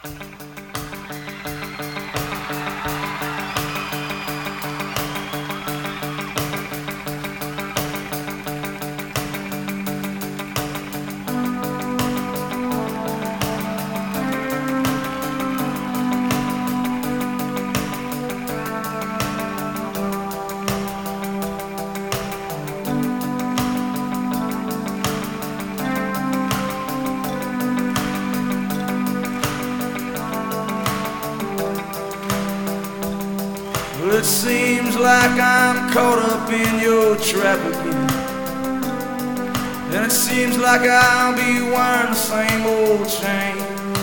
Well, it seems like I'm caught up in your trap again, and it seems like I'll be wearing the same old chain.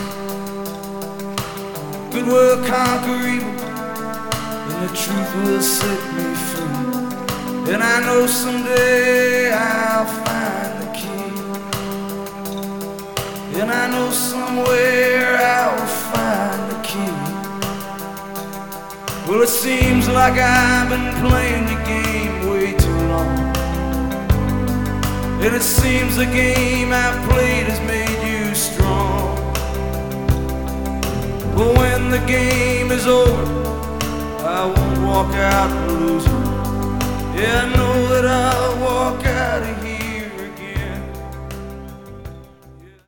Good will conquer evil, and the truth will set me free. And I know someday I'll find the key, and I know somewhere I'll find the key. Well, it seems like I've been playing the game way too long, and it seems the game I've played has made you strong. But when the game is over, I won't walk out losing. Yeah, I know that I'll walk out again.